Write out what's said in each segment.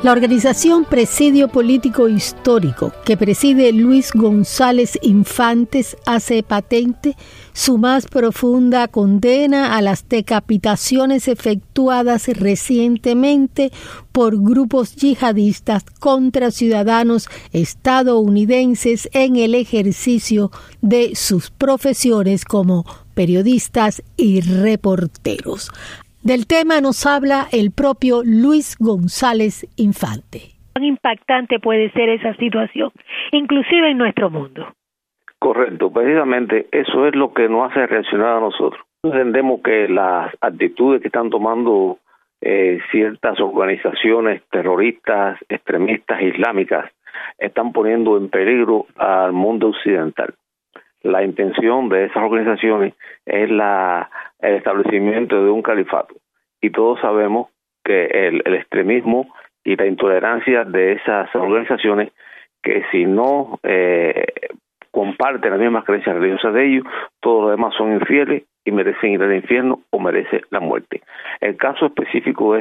La organización Presidio Político Histórico, que preside Luis González Infantes, hace patente su más profunda condena a las decapitaciones efectuadas recientemente por grupos yihadistas contra ciudadanos estadounidenses en el ejercicio de sus profesiones como periodistas y reporteros. Del tema nos habla el propio Luis González Infante. ¿Cuán impactante puede ser esa situación, inclusive en nuestro mundo? Correcto, precisamente eso es lo que nos hace reaccionar a nosotros. Entendemos que las actitudes que están tomando ciertas organizaciones terroristas, extremistas, islámicas, están poniendo en peligro al mundo occidental. La intención de esas organizaciones es el establecimiento de un califato. Y todos sabemos que el extremismo y la intolerancia de esas organizaciones, que si no comparten las mismas creencias religiosas de ellos, todos los demás son infieles y merecen ir al infierno o merecen la muerte. El caso específico de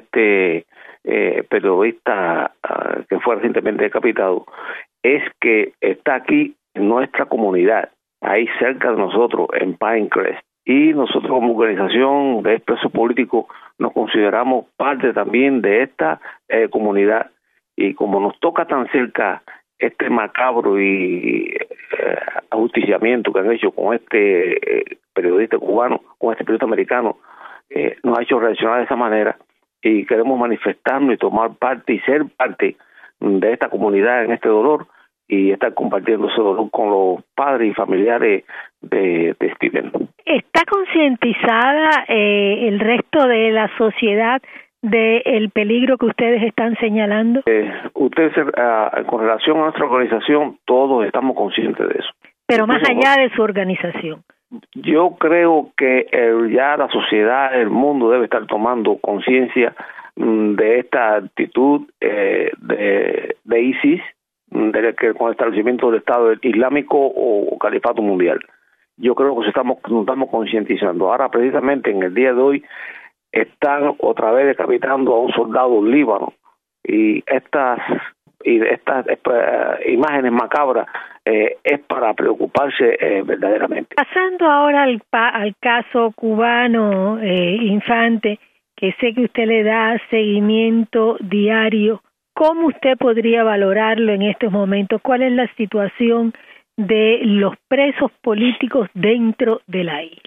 este periodista que fue recientemente decapitado es que está aquí en nuestra comunidad, ahí cerca de nosotros, en Pinecrest. Y nosotros como organización de expresos políticos nos consideramos parte también de esta comunidad. Y como nos toca tan cerca este macabro y ajusticiamiento que han hecho con este periodista cubano, con este periodista americano, nos ha hecho reaccionar de esa manera y queremos manifestarnos y tomar parte y ser parte de esta comunidad en este dolor y estar compartiendo ese dolor con los padres y familiares de Steven. ¿Está concientizada el resto de la sociedad del peligro que ustedes están señalando? Ustedes, con relación a nuestra organización, todos estamos conscientes de eso. Pero más allá de su organización. Yo creo que ya la sociedad, el mundo debe estar tomando conciencia de esta actitud de ISIS, con el establecimiento del Estado Islámico o Califato Mundial. Yo creo que nos estamos concientizando. Ahora, precisamente en el día de hoy, están otra vez decapitando a un soldado líbano y estas imágenes macabras es para preocuparse verdaderamente. Pasando ahora al caso cubano, Infante, que sé que usted le da seguimiento diario, ¿cómo usted podría valorarlo en estos momentos? ¿Cuál es la situación de los presos políticos dentro de la isla?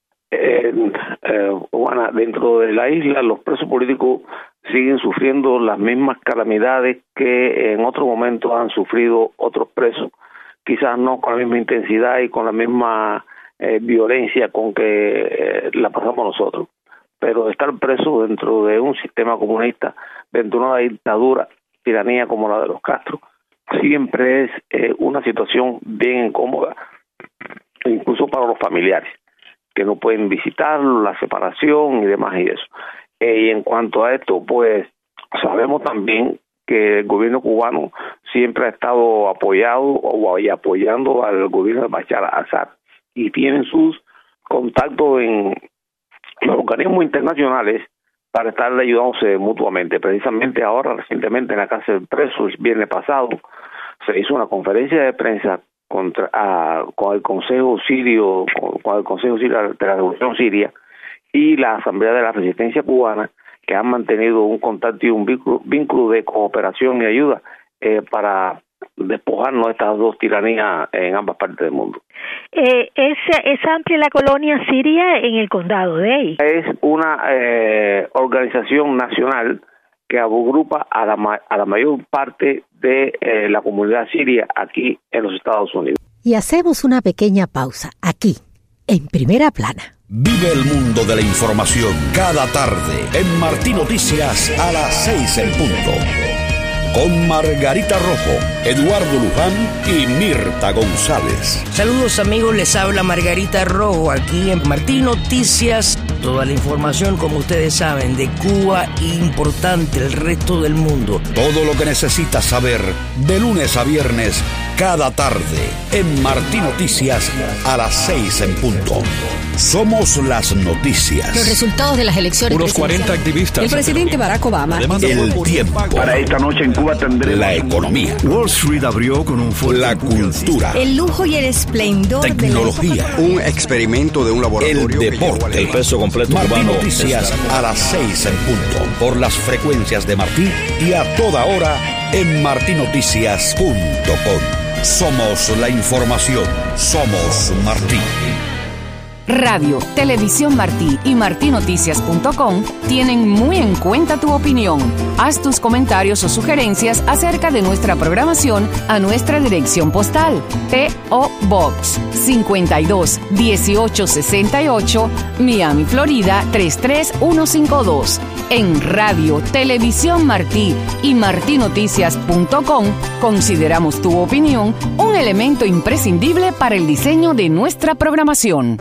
Juana, dentro de la isla los presos políticos siguen sufriendo las mismas calamidades que en otros momentos han sufrido otros presos, quizás no con la misma intensidad y con la misma violencia con que la pasamos nosotros, pero estar preso dentro de un sistema comunista, dentro de una dictadura, tiranía como la de los Castro, siempre es una situación bien incómoda, incluso para los familiares, que no pueden visitarlo, la separación y demás y eso. Y en cuanto a esto, pues sabemos también que el gobierno cubano siempre ha estado apoyando al gobierno de Bashar al-Assad y tienen sus contactos en los organismos internacionales para estar ayudándose mutuamente. Precisamente ahora, recientemente en la cárcel de presos, el viernes pasado, se hizo una conferencia de prensa con el Consejo Sirio, con el Consejo Sirio de la Revolución Siria y la Asamblea de la Resistencia Cubana, que han mantenido un contacto y un vínculo de cooperación y ayuda para despojarnos de estas dos tiranías en ambas partes del mundo. ¿Es amplia la colonia siria en el condado de ahí? Es una organización nacional que agrupa a la mayor parte de la comunidad siria aquí en los Estados Unidos. Y hacemos una pequeña pausa aquí, en Primera Plana. Vive el mundo de la información cada tarde en Martí Noticias a las 6 en punto. Con Margarita Rojo, Eduardo Luján y Mirta González. Saludos amigos, les habla Margarita Rojo aquí en Martí Noticias. Toda la información, como ustedes saben, de Cuba importante el resto del mundo. Todo lo que necesitas saber de lunes a viernes cada tarde en Martí Noticias a las 6 en punto. Somos las noticias. Los resultados de las elecciones. Unos 40 activistas. El presidente Barack Obama. El tiempo. Para esta noche en Cuba tendremos la economía. Wall Street abrió con un fuerte la cultura. El lujo y el esplendor. Tecnología. Un experimento de un laboratorio. El deporte. El peso completo. Martí Noticias a las 6 en punto. Por las frecuencias de Martí y a toda hora en martinoticias.com. Somos la información. Somos Martí. Radio, Televisión Martí y martinoticias.com tienen muy en cuenta tu opinión. Haz tus comentarios o sugerencias acerca de nuestra programación a nuestra dirección postal. P.O. Box 52 1868, Miami, Florida 33152. En Radio, Televisión Martí y martinoticias.com consideramos tu opinión un elemento imprescindible para el diseño de nuestra programación.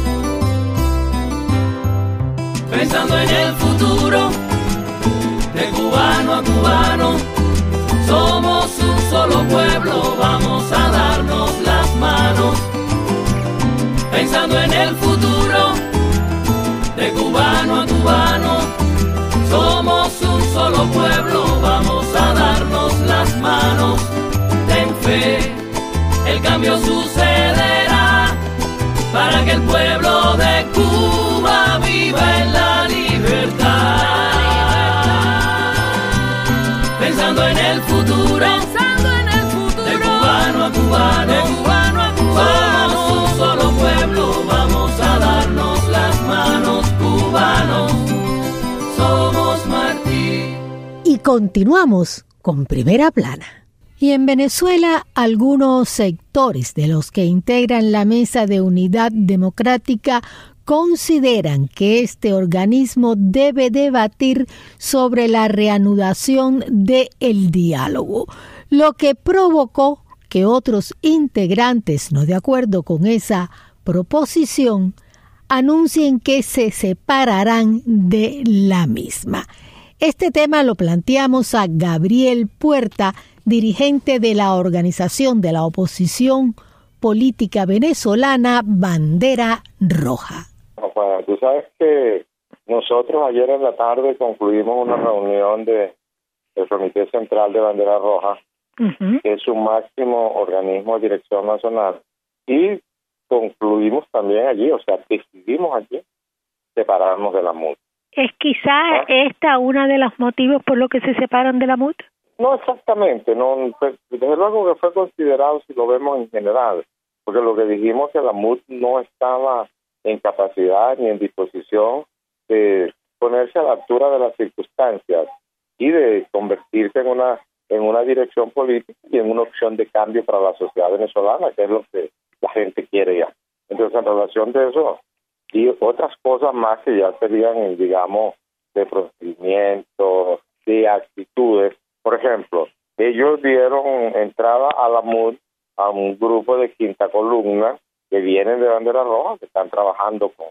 Pensando en el futuro, de cubano a cubano, somos un solo pueblo, vamos a darnos las manos. Pensando en el futuro, de cubano a cubano, somos un solo pueblo, vamos a darnos las manos. Ten fe, el cambio sucederá, para que el pueblo de Cuba viva en la libertad. Pensando en el futuro, de cubano a cubano, somos un solo pueblo, vamos a darnos las manos, cubanos, somos Martí. Y continuamos con Primera Plana. Y en Venezuela, algunos sectores de los que integran la Mesa de Unidad Democrática consideran que este organismo debe debatir sobre la reanudación del diálogo, lo que provocó que otros integrantes no de acuerdo con esa proposición anuncien que se separarán de la misma. Este tema lo planteamos a Gabriel Puerta, dirigente de la organización de la oposición política venezolana Bandera Roja. Bueno, tú sabes que nosotros ayer en la tarde concluimos una reunión del Comité Central de Bandera Roja, que es su máximo organismo de dirección nacional, y concluimos también allí, o sea, decidimos allí separarnos de la MUD. ¿Es quizá esta una de los motivos por los que se separan de la MUD? No exactamente, no, desde luego que fue considerado si lo vemos en general, porque lo que dijimos que la MUD no estaba en capacidad ni en disposición de ponerse a la altura de las circunstancias y de convertirse en una dirección política y en una opción de cambio para la sociedad venezolana, que es lo que la gente quiere ya. Entonces, en relación de eso y otras cosas más que ya serían, digamos, de procedimientos, de actitudes. Por ejemplo, ellos dieron entrada a la MUD a un grupo de quinta columna que vienen de Bandera Roja, que están trabajando con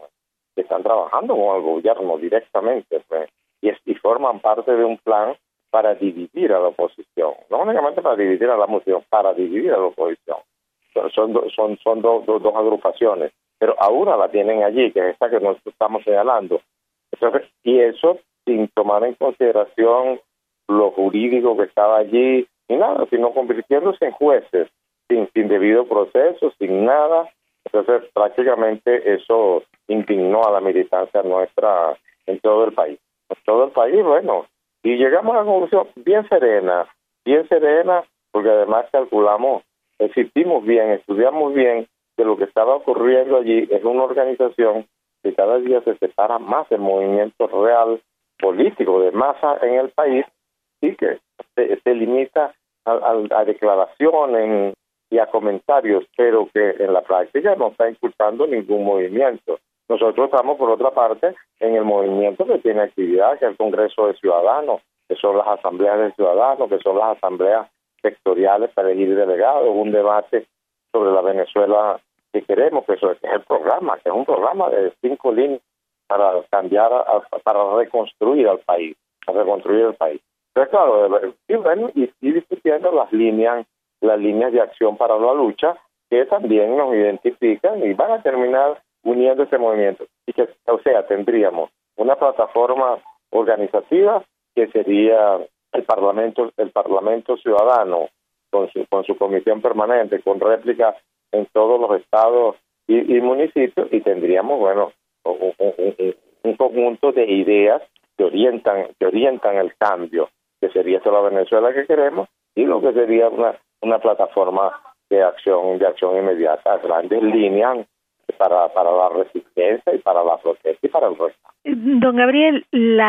el gobierno directamente, pues, y forman parte de un plan para dividir a la oposición, no únicamente para dividir a la oposición, para dividir a la oposición. Son dos agrupaciones, pero a una la tienen allí, que es esta que nosotros estamos señalando. Entonces, y eso sin tomar en consideración lo jurídico que estaba allí, ni nada, sino convirtiéndose en jueces, sin debido proceso, sin nada. Entonces, prácticamente eso indignó a la militancia nuestra en todo el país. En todo el país, bueno, y llegamos a una conclusión bien serena, porque además calculamos, existimos bien, estudiamos bien que lo que estaba ocurriendo allí es una organización que cada día se separa más del movimiento real político de masa en el país y que se limita a declaraciones y a comentarios, pero que en la práctica no está impulsando ningún movimiento. Nosotros estamos, por otra parte, en el movimiento que tiene actividad, que es el Congreso de Ciudadanos, que son las asambleas de ciudadanos, que son las asambleas sectoriales para elegir delegados, un debate sobre la Venezuela que queremos, que eso es el programa, que es un programa de 5 líneas para cambiar, para reconstruir al país, Entonces, claro, y discutiendo las líneas las líneas de acción para la lucha que también nos identifican y van a terminar uniendo ese movimiento. Y que, o sea, tendríamos una plataforma organizativa que sería el Parlamento Ciudadano con su comisión permanente, con réplica en todos los estados y municipios, y tendríamos, bueno, un conjunto de ideas que orientan el cambio, que sería esta la Venezuela que queremos, y lo que sería una plataforma de acción inmediata, a grandes líneas para la resistencia y para la protesta y para el resto. Don Gabriel,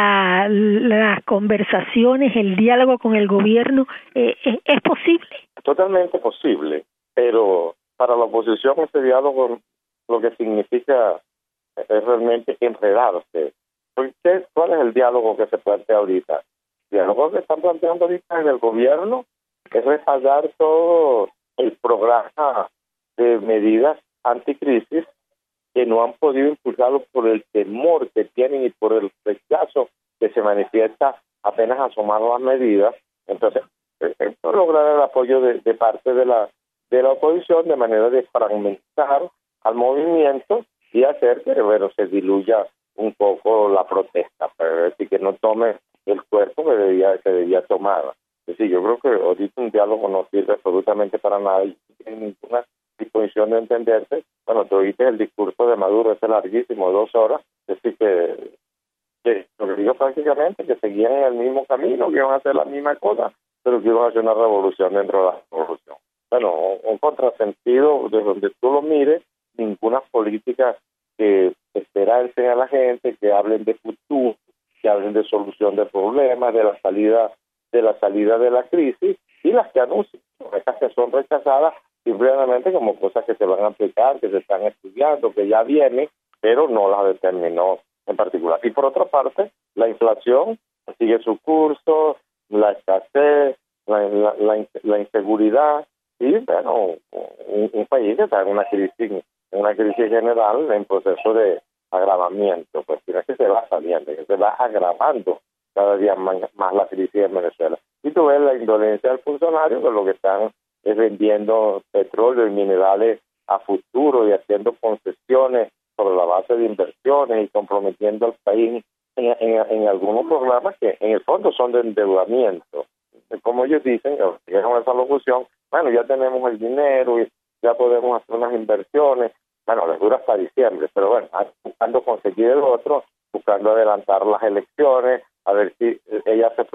las conversaciones, el diálogo con el gobierno, ¿es posible? Totalmente posible, pero para la oposición ese diálogo lo que significa es realmente enredarse. ¿Cuál es el diálogo que se plantea ahorita? El diálogo que están planteando ahorita en el gobierno es respaldar todo el programa de medidas anticrisis que no han podido impulsarlo por el temor que tienen y por el rechazo que se manifiesta apenas asomar las medidas. Entonces, esto lograr el apoyo de parte de la oposición de manera de fragmentar al movimiento y hacer que, bueno, se diluya un poco la protesta, pero es decir, que no tome el cuerpo que debía tomar. Es decir, yo creo que ahorita un diálogo no sirve absolutamente para nada y no tiene ninguna disposición de entenderse. Bueno, tú oíste el discurso de Maduro, ese larguísimo, 2 horas, es decir, que lo que digo prácticamente que seguían en el mismo camino, que iban a hacer la misma cosa, pero que iban a hacer una revolución dentro de la revolución. Bueno, un contrasentido de donde tú lo mires, ninguna política que esperancen a la gente, que hablen de futuro, que hablen de solución de problemas, de la salida de la crisis, y las que anuncian, estas que son rechazadas simplemente como cosas que se van a aplicar, que se están estudiando, que ya vienen, pero no las determinó en particular. Y por otra parte, la inflación sigue su curso, la escasez, la inseguridad, y bueno, un país que está en una crisis general en proceso de agravamiento, pues tiene que se va saliendo, que se va agravando cada día más la crisis en Venezuela. Y tú ves la indolencia del funcionario, que lo que están es vendiendo petróleo y minerales a futuro y haciendo concesiones sobre la base de inversiones y comprometiendo al país en algunos programas que en el fondo son de endeudamiento. Como ellos dicen, llegan esa locución, bueno, ya tenemos el dinero y ya podemos hacer unas inversiones. Bueno, les dura hasta diciembre, pero bueno, buscando conseguir el otro, buscando adelantar las elecciones, a ver si ellas se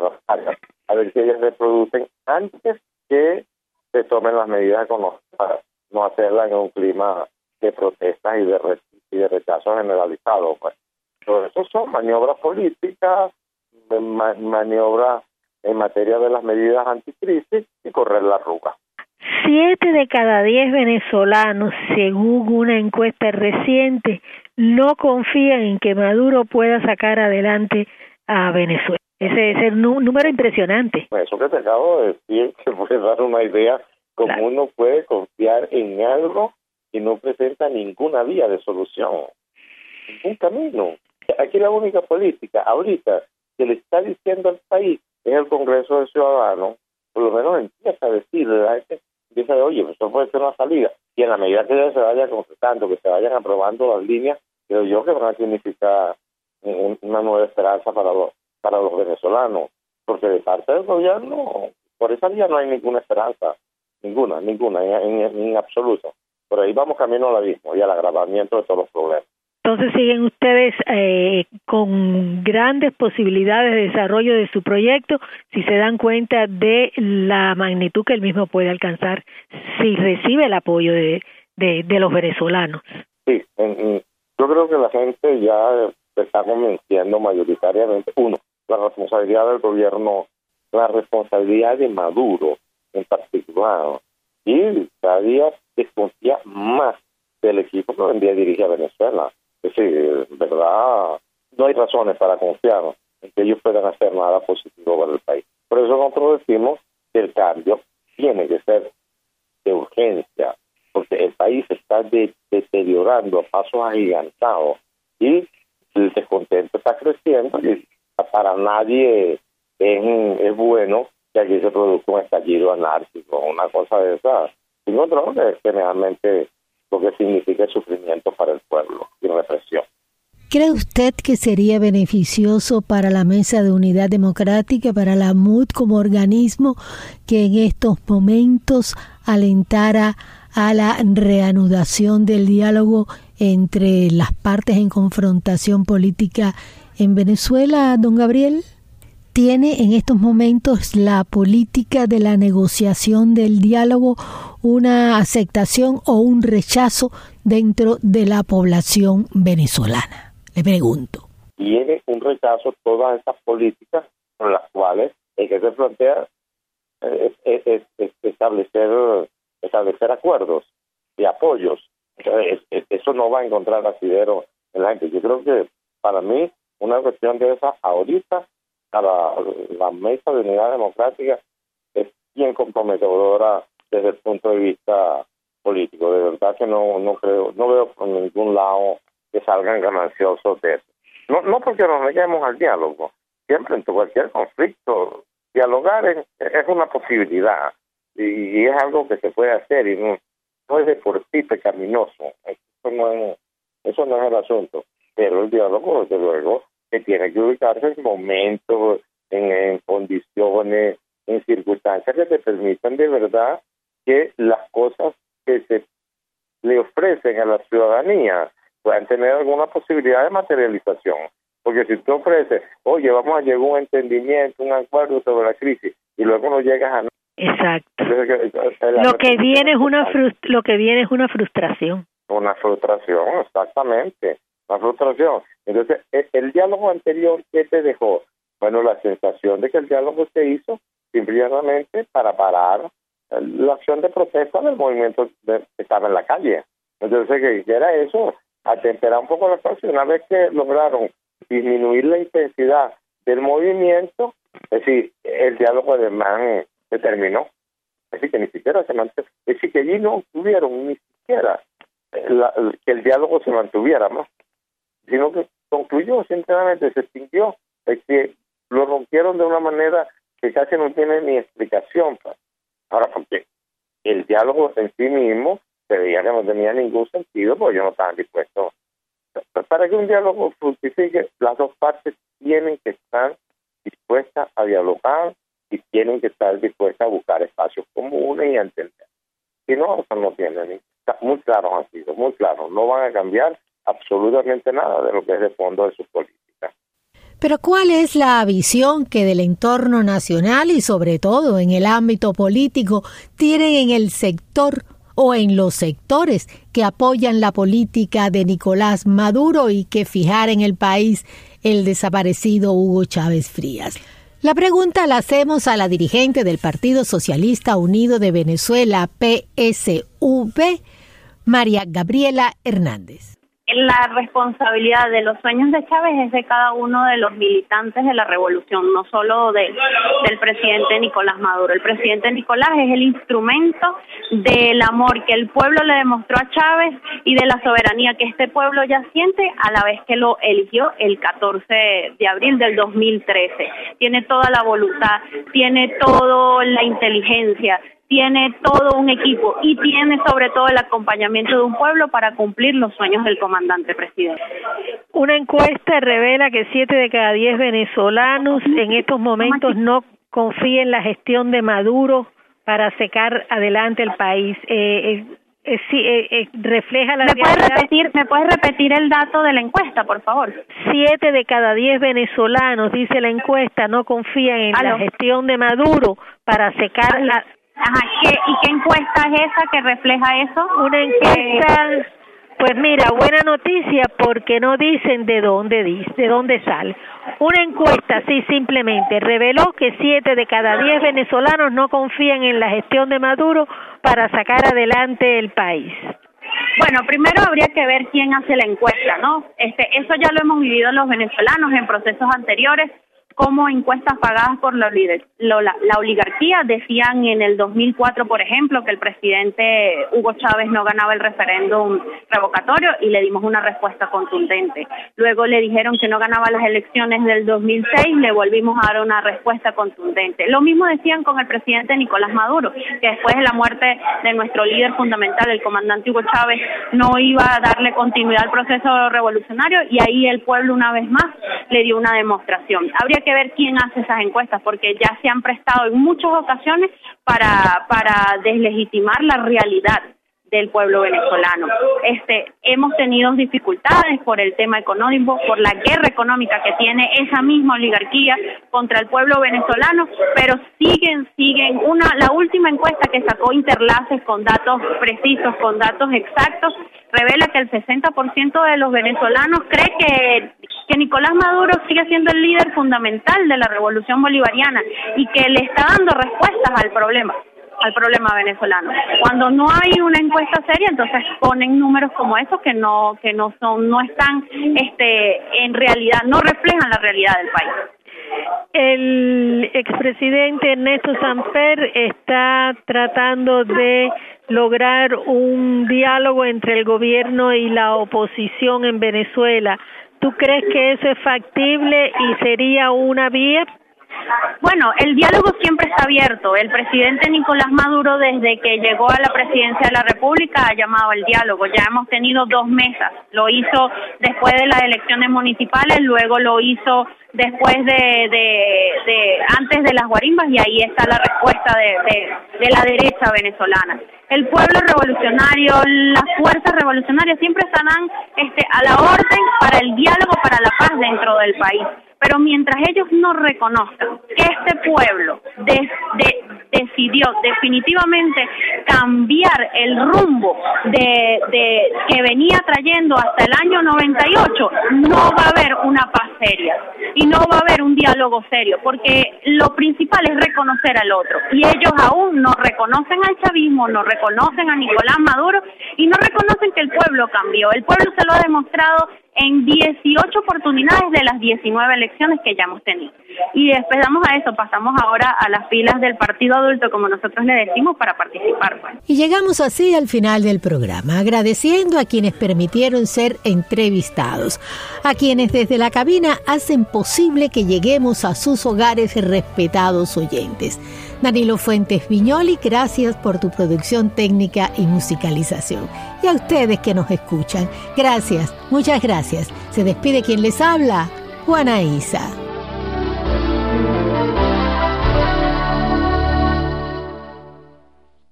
producen antes que se tomen las medidas económicas para no hacerla en un clima de protestas y de rechazo generalizado. Pues. Todo eso son maniobras políticas, maniobras en materia de las medidas anticrisis y correr la arruga. 7 de cada 10 venezolanos, según una encuesta reciente, no confían en que Maduro pueda sacar adelante a Venezuela. Ese es el número impresionante. Eso que te acabo de decir, que puede dar una idea cómo claro. Uno puede confiar en algo y no presenta ninguna vía de solución, ningún camino. Aquí la única política ahorita que le está diciendo al país es el Congreso de Ciudadanos, por lo menos empieza a decir, empieza a decir, oye, esto puede ser una salida, y en la medida que ya se vaya concretando, que se vayan aprobando las líneas, creo yo que van a significar una nueva esperanza para los venezolanos, porque de parte del gobierno, por esa vía no hay ninguna esperanza, ninguna, en absoluto. Por ahí vamos camino al abismo y al agravamiento de todos los problemas. Entonces siguen ustedes con grandes posibilidades de desarrollo de su proyecto si se dan cuenta de la magnitud que el mismo puede alcanzar si recibe el apoyo de los venezolanos. Sí, yo creo que la gente ya está convenciendo mayoritariamente, uno, la responsabilidad del gobierno, la responsabilidad de Maduro en particular, y cada día desconfía más del equipo que hoy en día dirige a Venezuela. Es decir, verdad, no hay razones para confiar en que ellos puedan hacer nada positivo para el país. Por eso nosotros decimos que el cambio tiene que ser de urgencia, porque el país se está deteriorando a pasos agigantados y el descontento está creciendo y para nadie es bueno que aquí se produzca un estallido anárquico, una cosa de esa, sin control, que es generalmente lo que significa el sufrimiento para el pueblo y represión. ¿Cree usted que sería beneficioso para la Mesa de Unidad Democrática, para la MUD como organismo, que en estos momentos alentara a la reanudación del diálogo entre las partes en confrontación política en Venezuela, don Gabriel? ¿Tiene en estos momentos la política de la negociación del diálogo una aceptación o un rechazo dentro de la población venezolana? Le pregunto. Tiene un rechazo todas esas políticas con las cuales el que se plantea establecer acuerdos y apoyos. Eso no va a encontrar asidero en la gente. Yo creo que para mí una cuestión de esa ahorita para la Mesa de Unidad Democrática es bien comprometedora desde el punto de vista político. De verdad que no veo por ningún lado que salgan gananciosos de eso. No porque nos neguemos al diálogo. Siempre en cualquier conflicto, dialogar es una posibilidad y es algo que se puede hacer y no es de por sí pecaminoso. Eso no es el asunto. Pero el diálogo, desde luego, que tiene que ubicarse en momentos, en condiciones, en circunstancias que te permitan de verdad que las cosas que se le ofrecen a la ciudadanía puedan tener alguna posibilidad de materialización. Porque si tú ofreces, oye, vamos a llegar a un entendimiento, un acuerdo sobre la crisis, y luego no llegas a nada. Exacto. Lo que viene es una frustración. Una frustración, exactamente. Una frustración. Entonces, el diálogo anterior, ¿qué te dejó? Bueno, la sensación de que el diálogo se hizo simplemente para parar la acción de protesta del movimiento que estaba en la calle. Entonces, que era eso, atemperar un poco la situación. Una vez que lograron disminuir la intensidad del movimiento, es decir, el diálogo además se terminó. Es decir, que ni siquiera se mantuvo. Es decir, que allí no tuvieron ni siquiera que el diálogo se mantuviera más, sino que concluyó, sinceramente, se extinguió. Es que lo rompieron de una manera que casi no tiene ni explicación. Ahora, porque el diálogo en sí mismo se veía que no tenía ningún sentido, porque ellos no estaban dispuestos. Para que un diálogo fructifique, las dos partes tienen que estar dispuestas a dialogar y tienen que estar dispuestas a buscar espacios comunes y a entender. Si no, eso no tienen. Muy claro han sido, muy claro. No van a cambiar absolutamente nada de lo que es el fondo de sus políticas. Pero ¿cuál es la visión que del entorno nacional y sobre todo en el ámbito político tienen en el sector o en los sectores que apoyan la política de Nicolás Maduro y que fijar en el país el desaparecido Hugo Chávez Frías? La pregunta la hacemos a la dirigente del Partido Socialista Unido de Venezuela, PSV, María Gabriela Hernández. La responsabilidad de los sueños de Chávez es de cada uno de los militantes de la revolución, no solo del presidente Nicolás Maduro. El presidente Nicolás es el instrumento del amor que el pueblo le demostró a Chávez y de la soberanía que este pueblo ya siente a la vez que lo eligió el 14 de abril del 2013. Tiene toda la voluntad, tiene toda la inteligencia, tiene todo un equipo y tiene sobre todo el acompañamiento de un pueblo para cumplir los sueños del comandante presidente. Una encuesta revela que 7 de cada 10 venezolanos en estos momentos no confían en la gestión de Maduro para sacar adelante el país. Refleja la realidad. ¿Me puedes repetir el dato de la encuesta, por favor? 7 de cada 10 venezolanos, dice la encuesta, no confían en la gestión de Maduro para sacar ¿Y qué encuesta es esa que refleja eso? Una encuesta, pues mira, buena noticia porque no dicen de dónde sale. Una encuesta, sí, simplemente reveló que 7 de cada 10 venezolanos no confían en la gestión de Maduro para sacar adelante el país. Bueno, primero habría que ver quién hace la encuesta, ¿no? Eso ya lo hemos vivido los venezolanos en procesos anteriores, como encuestas pagadas por la oligarquía decían en el 2004, por ejemplo, que el presidente Hugo Chávez no ganaba el referéndum revocatorio y le dimos una respuesta contundente. Luego le dijeron que no ganaba las elecciones del 2006, le volvimos a dar una respuesta contundente. Lo mismo decían con el presidente Nicolás Maduro, que después de la muerte de nuestro líder fundamental, el comandante Hugo Chávez, no iba a darle continuidad al proceso revolucionario, y ahí el pueblo una vez más le dio una demostración. Habría que ver quién hace esas encuestas, porque ya se han prestado en muchas ocasiones para deslegitimar la realidad del pueblo venezolano. Hemos tenido dificultades por el tema económico, por la guerra económica que tiene esa misma oligarquía contra el pueblo venezolano, pero siguen. La última encuesta que sacó Interlaces con datos precisos, con datos exactos, revela que el 60% de los venezolanos cree que Nicolás Maduro sigue siendo el líder fundamental de la revolución bolivariana y que le está dando respuestas al problema venezolano. Cuando no hay una encuesta seria, entonces ponen números como esos que no están en realidad, no reflejan la realidad del país. El expresidente Ernesto Samper está tratando de lograr un diálogo entre el gobierno y la oposición en Venezuela. ¿Tú crees que eso es factible y sería una vía? Bueno, el diálogo siempre está abierto. El presidente Nicolás Maduro, desde que llegó a la presidencia de la República, ha llamado al diálogo. Ya hemos tenido 2 mesas. Lo hizo después de las elecciones municipales, luego lo hizo después antes de las guarimbas, y ahí está la respuesta de la derecha venezolana. El pueblo revolucionario, las fuerzas revolucionarias siempre estarán a la orden para el diálogo, para la paz dentro del país. Pero mientras ellos no reconozcan que este pueblo decidió definitivamente cambiar el rumbo que venía trayendo hasta el año 98, no va a haber una paz seria y no va a haber un diálogo serio, porque lo principal es reconocer al otro, y ellos aún no reconocen al chavismo, no reconocen a Nicolás Maduro y no reconocen que el pueblo cambió. El pueblo se lo ha demostrado en 18 oportunidades de las 19 elecciones que ya hemos tenido. Y después pasamos ahora a las filas del partido adulto, como nosotros le decimos, para participar. Y llegamos así al final del programa, agradeciendo a quienes permitieron ser entrevistados, a quienes desde la cabina hacen posible que lleguemos a sus hogares, respetados oyentes. Danilo Fuentes Viñoli, gracias por tu producción técnica y musicalización. Y a ustedes que nos escuchan, gracias, muchas gracias. Se despide quien les habla, Juana Isa.